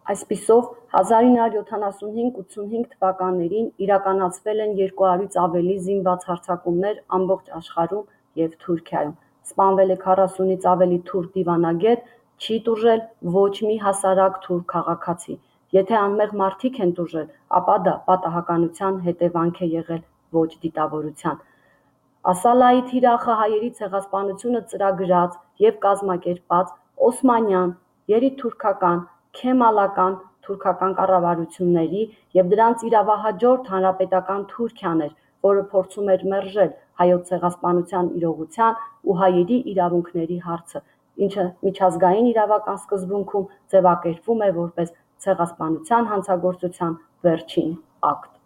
Այսպիսով 1975-85 թվականներին իրականացվել են 200-ից ավելի զինված հարձակումներ ամբողջ աշխարհում և Թուրքիայում, սպանվել է 40-ից ավելի թուրք դիվանագետ, չի տուժել ոչ մի հասարակ թուրք քաղաքացի, եթե անմեղ մարդիկ են տուժել, ապա դա պատահականության հետևանք է եղել, ոչ դիտավորության։ Ասալայի թիրախը հայերի ցեղասպանությունը ծրագրած և կազմակերպած օսմանյան, երիտթուրքական, քեմալական թուրքական կառավարությունների և դրանց իրավահաջորդ հանրապետական Թուրքիան էր, որը փորձում էր մերժել հայոց ցեղասպանության իրողության ու հայերի իրավունքների հարցը, ինչը միջազգային իրավական սկզբունքում ձևակերպվում է որպես ցեղասպանության հանցագործության վերջին ակտ։